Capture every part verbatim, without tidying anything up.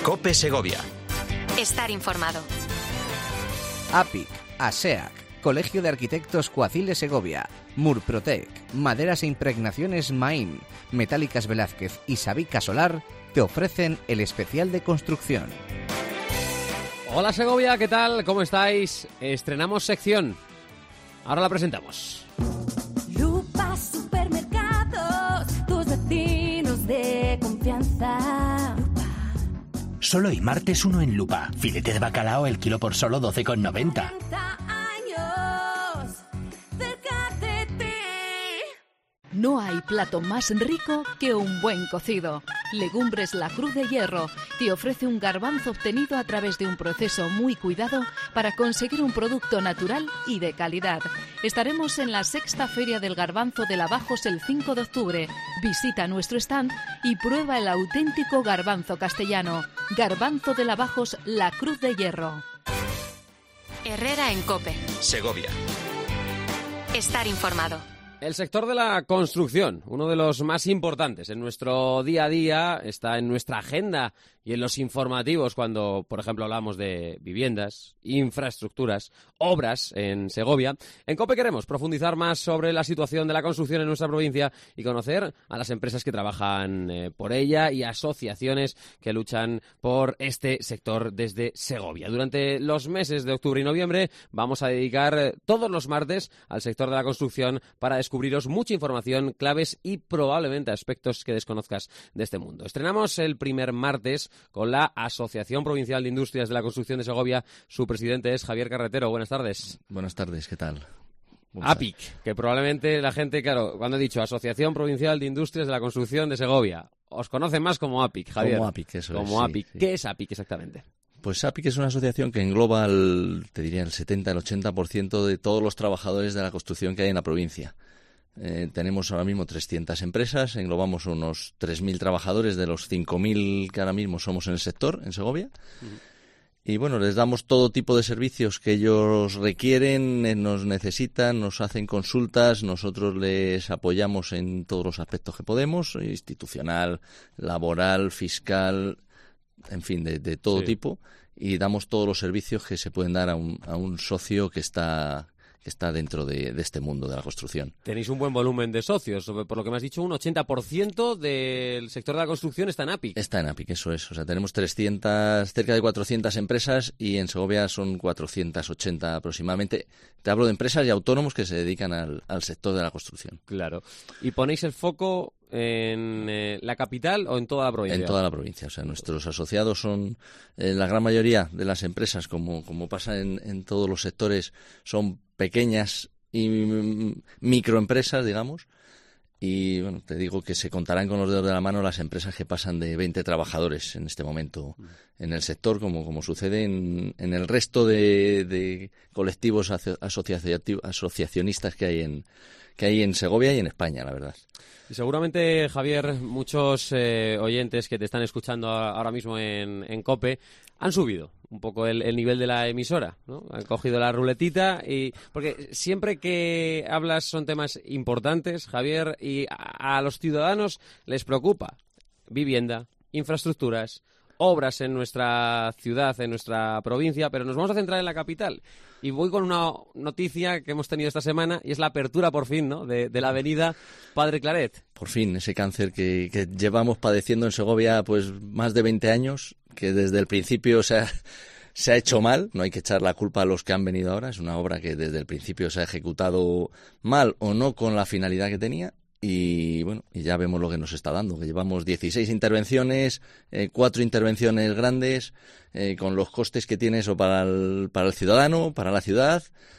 COPE Segovia. Estar informado. APIC, ASEAC, Colegio de Arquitectos Coaciles Segovia, Murprotec, Maderas e Impregnaciones Maim, Metálicas Velázquez y Sabica Solar te ofrecen el especial de construcción. Hola Segovia, ¿qué tal? ¿Cómo estáis? Estrenamos sección. Ahora la presentamos. Lupa Supermercados, tus vecinos de confianza. Solo hoy martes uno en Lupa. Filete de bacalao el kilo por solo doce con noventa. No hay plato más rico que un buen cocido. Legumbres La Cruz de Hierro te ofrece un garbanzo obtenido a través de un proceso muy cuidado para conseguir un producto natural y de calidad. Estaremos en la sexta Feria del Garbanzo de Lavajos el cinco de octubre. Visita nuestro stand y prueba el auténtico garbanzo castellano. Garbanzo de Lavajos La Cruz de Hierro. Herrera en COPE. Segovia. Estar informado. El sector de la construcción, uno de los más importantes en nuestro día a día, está en nuestra agenda y en los informativos cuando, por ejemplo, hablamos de viviendas, infraestructuras, obras en Segovia. En COPE queremos profundizar más sobre la situación de la construcción en nuestra provincia y conocer a las empresas que trabajan eh, por ella y asociaciones que luchan por este sector desde Segovia. Durante los meses de octubre y noviembre vamos a dedicar eh, todos los martes al sector de la construcción para descubriros mucha información, claves y probablemente aspectos que desconozcas de este mundo. Estrenamos el primer martes con la Asociación Provincial de Industrias de la Construcción de Segovia. Su presidente es Javier Carretero. Buenas tardes. Buenas tardes, ¿qué tal? APIC, que probablemente la gente, claro, cuando he dicho Asociación Provincial de Industrias de la Construcción de Segovia, os conocen más como APIC, Javier. Como APIC, eso Como es. APIC. Sí, sí. ¿Qué es APIC exactamente? Pues APIC es una asociación que engloba, el, te diría, el setenta, el ochenta por ciento de todos los trabajadores de la construcción que hay en la provincia. Eh, tenemos ahora mismo trescientas empresas, englobamos unos tres mil trabajadores de los cinco mil que ahora mismo somos en el sector, en Segovia. Uh-huh. Y bueno, les damos todo tipo de servicios que ellos requieren, eh, nos necesitan, nos hacen consultas, nosotros les apoyamos en todos los aspectos que podemos, institucional, laboral, fiscal, en fin, de, de todo sí. tipo, y damos todos los servicios que se pueden dar a un, a un socio que está... que está dentro de, de este mundo de la construcción. Tenéis un buen volumen de socios, por lo que me has dicho, un ochenta por ciento del sector de la construcción está en APIC. Está en APIC, eso es. O sea, tenemos trescientas, cerca de cuatrocientas empresas y en Segovia son cuatrocientas ochenta aproximadamente. Te hablo de empresas y autónomos que se dedican al, al sector de la construcción. Claro. ¿Y ponéis el foco en eh, la capital o en toda la provincia? En toda la provincia. O sea, nuestros asociados son, eh, la gran mayoría de las empresas, como, como pasa en, en todos los sectores, son pequeñas y microempresas, digamos, y bueno, te digo que se contarán con los dedos de la mano las empresas que pasan de veinte trabajadores en este momento en el sector, como, como sucede en, en el resto de, de colectivos aso- asociacionistas que hay en que hay en Segovia y en España, la verdad. Y seguramente, Javier, muchos eh, oyentes que te están escuchando ahora mismo en, en COPE han subido un poco el, el nivel de la emisora, ¿no? Han cogido la ruletita y... Porque siempre que hablas son temas importantes, Javier, y a, a los ciudadanos les preocupa vivienda, infraestructuras, obras en nuestra ciudad, en nuestra provincia, pero nos vamos a centrar en la capital. Y voy con una noticia que hemos tenido esta semana y es la apertura, por fin, ¿no?, de, de la avenida Padre Claret. Por fin, ese cáncer que, que llevamos padeciendo en Segovia pues más de veinte años, que desde el principio se ha, se ha hecho mal, no hay que echar la culpa a los que han venido ahora, es una obra que desde el principio se ha ejecutado mal o no con la finalidad que tenía. Y bueno, y ya vemos lo que nos está dando, que llevamos dieciséis intervenciones, eh, cuatro intervenciones grandes, eh, con los costes que tiene eso para el, para el ciudadano, para la ciudad,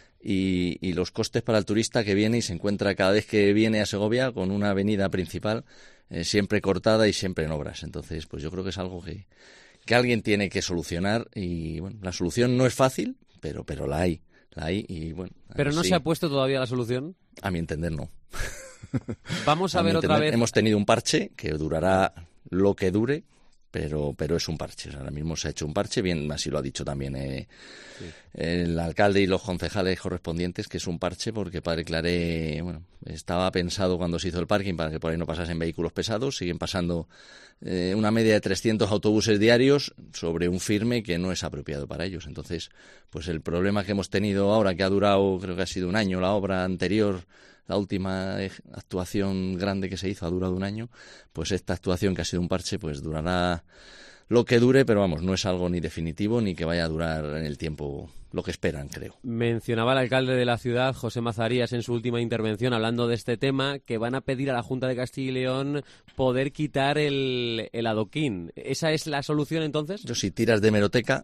y, y los costes para el turista que viene y se encuentra cada vez que viene a Segovia con una avenida principal eh, siempre cortada y siempre en obras. Entonces, pues yo creo que es algo que, que alguien tiene que solucionar y bueno, la solución no es fácil, pero, pero la hay, la hay y bueno. ¿Pero no sí. se ha puesto todavía la solución? A mi entender, no. Vamos a, a ver otra vez. Hemos tenido un parche que durará lo que dure, pero pero es un parche. O sea, ahora mismo se ha hecho un parche, bien, así lo ha dicho también eh, Sí. el alcalde y los concejales correspondientes, que es un parche porque Padre Claré, bueno, estaba pensado cuando se hizo el parking para que por ahí no pasasen vehículos pesados, siguen pasando eh, una media de trescientos autobuses diarios sobre un firme que no es apropiado para ellos. Entonces, pues el problema que hemos tenido ahora, que ha durado, creo que ha sido un año, la obra anterior, la última actuación grande que se hizo ha durado un año, pues esta actuación que ha sido un parche, pues durará lo que dure, pero vamos, no es algo ni definitivo ni que vaya a durar en el tiempo lo que esperan, creo. Mencionaba el alcalde de la ciudad, José Mazarías, en su última intervención, hablando de este tema, que van a pedir a la Junta de Castilla y León poder quitar el, el adoquín. ¿Esa es la solución, entonces? Yo, si tiras de hemeroteca,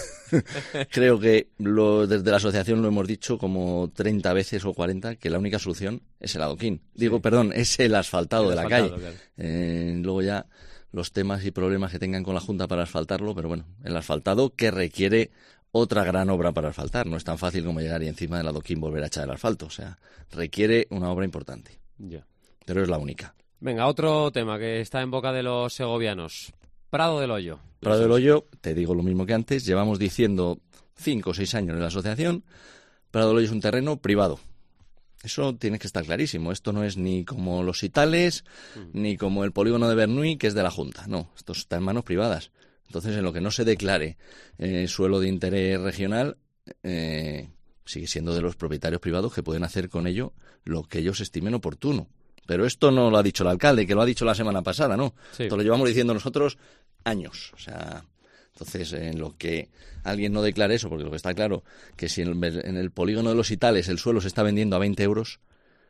creo que lo, desde la asociación lo hemos dicho como treinta veces o cuarenta, que la única solución es el adoquín. Digo, sí. perdón, es el asfaltado el de la asfaltado, calle. Claro. Eh, luego ya los temas y problemas que tengan con la Junta para asfaltarlo, pero bueno, el asfaltado que requiere otra gran obra para asfaltar. No es tan fácil como llegar y encima del adoquín volver a echar el asfalto. O sea, requiere una obra importante. Ya. Pero es la única. Venga, otro tema que está en boca de los segovianos. Prado del Hoyo. Prado del Hoyo, te digo lo mismo que antes, llevamos diciendo cinco o seis años en la asociación, Prado del Hoyo es un terreno privado. Eso tiene que estar clarísimo. Esto no es ni como los Itales, mm. ni como el polígono de Bernuy, que es de la Junta. No, esto está en manos privadas. Entonces, en lo que no se declare eh, suelo de interés regional, eh, sigue siendo de los propietarios privados, que pueden hacer con ello lo que ellos estimen oportuno. Pero esto no lo ha dicho el alcalde, que lo ha dicho la semana pasada, ¿no? Sí. Esto lo llevamos diciendo nosotros años. O sea, entonces, en lo que alguien no declare eso, porque lo que está claro, que si en el, en el polígono de los Itales el suelo se está vendiendo a veinte euros,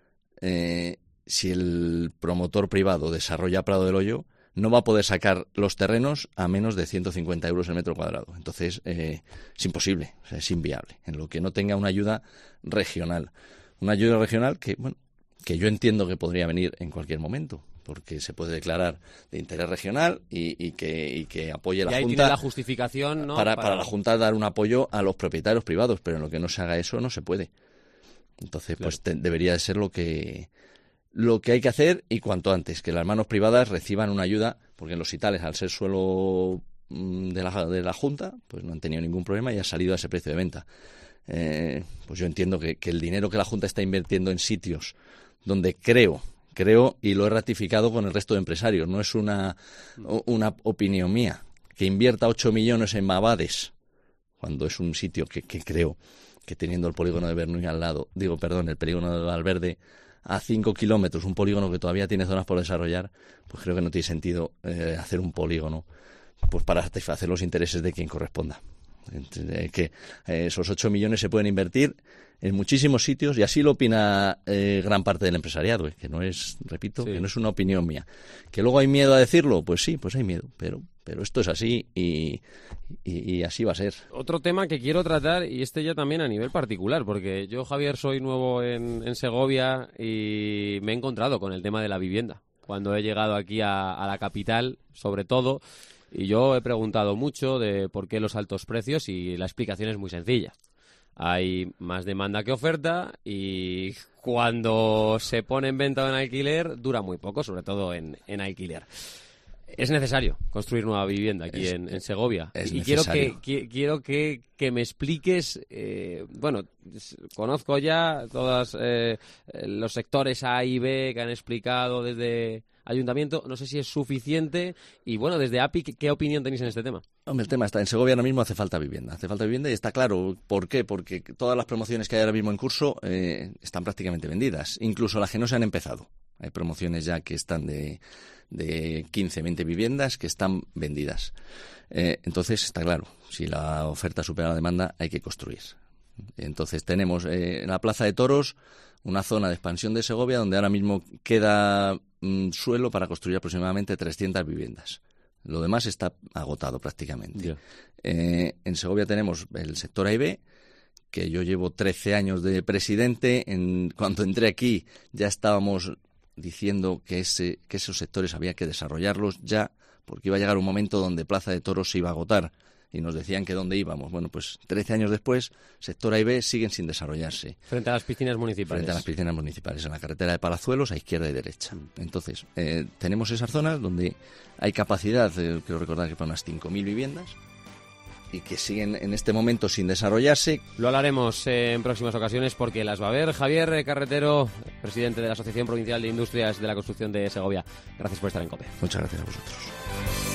eh, si el promotor privado desarrolla Prado del Hoyo, no va a poder sacar los terrenos a menos de ciento cincuenta euros el metro cuadrado. Entonces, eh, es imposible, o sea, es inviable, en lo que no tenga una ayuda regional. Una ayuda regional que, bueno, que yo entiendo que podría venir en cualquier momento, porque se puede declarar de interés regional y, y, que, y que apoye la y ahí Junta. Tiene la justificación, ¿no? Para, para... para la Junta dar un apoyo a los propietarios privados, pero en lo que no se haga eso no se puede. Entonces, claro. pues te, debería de ser lo que... lo que hay que hacer y cuanto antes, que las manos privadas reciban una ayuda, porque en los Itales, al ser suelo de la, de la Junta, pues no han tenido ningún problema y ha salido a ese precio de venta. Eh, pues yo entiendo que, que el dinero que la Junta está invirtiendo en sitios donde creo, creo y lo he ratificado con el resto de empresarios, no es una, una opinión mía, que invierta ocho millones en Mabades, cuando es un sitio que, que creo que teniendo el polígono de Bernuy al lado, digo, perdón, el polígono de Valverde a cinco kilómetros, un polígono que todavía tiene zonas por desarrollar, pues creo que no tiene sentido eh, hacer un polígono pues para satisfacer los intereses de quien corresponda. Eh, que eh, esos ocho millones se pueden invertir en muchísimos sitios y así lo opina eh, gran parte del empresariado, eh, que no es, repito, sí. que no es una opinión mía. ¿Que luego hay miedo a decirlo? Pues sí, pues hay miedo, pero pero esto es así y, y, y así va a ser. Otro tema que quiero tratar, y este ya también a nivel particular, porque yo, Javier, soy nuevo en, en Segovia y me he encontrado con el tema de la vivienda. Cuando he llegado aquí a, a la capital, sobre todo, y yo he preguntado mucho de por qué los altos precios y la explicación es muy sencilla. Hay más demanda que oferta y cuando se pone en venta o en alquiler dura muy poco, sobre todo en, en alquiler. Es necesario construir nueva vivienda aquí es, en, en Segovia. Es y necesario. quiero que, que, quiero que, que me expliques, eh, bueno, conozco ya todos eh, los sectores A y B que han explicado desde Ayuntamiento, no sé si es suficiente y bueno, desde A P I, ¿qué, qué opinión tenéis en este tema? Hombre, el tema está, en Segovia ahora mismo hace falta vivienda, hace falta vivienda y está claro. ¿Por qué? Porque todas las promociones que hay ahora mismo en curso eh, están prácticamente vendidas, incluso las que no se han empezado. Hay promociones ya que están de, de quince, veinte viviendas que están vendidas. Eh, entonces, está claro, si la oferta supera la demanda, hay que construir. Entonces, tenemos eh, en la Plaza de Toros una zona de expansión de Segovia donde ahora mismo queda mm, suelo para construir aproximadamente trescientas viviendas. Lo demás está agotado prácticamente. Yeah. Eh, en Segovia tenemos el sector A y B, que yo llevo trece años de presidente. En, cuando entré aquí ya estábamos diciendo que, ese, que esos sectores había que desarrollarlos ya, porque iba a llegar un momento donde Plaza de Toros se iba a agotar. y nos decían que dónde íbamos. Bueno, pues trece años después, sector A y B siguen sin desarrollarse. Frente a las piscinas municipales. Frente a las piscinas municipales, en la carretera de Palazuelos, a izquierda y derecha. Entonces, eh, tenemos esas zonas donde hay capacidad, eh, quiero recordar que para unas cinco mil viviendas, y que siguen en este momento sin desarrollarse. Lo hablaremos eh, en próximas ocasiones porque las va a ver. Javier Carretero, presidente de la Asociación Provincial de Industrias de la Construcción de Segovia. Gracias por estar en COPE. Muchas gracias a vosotros.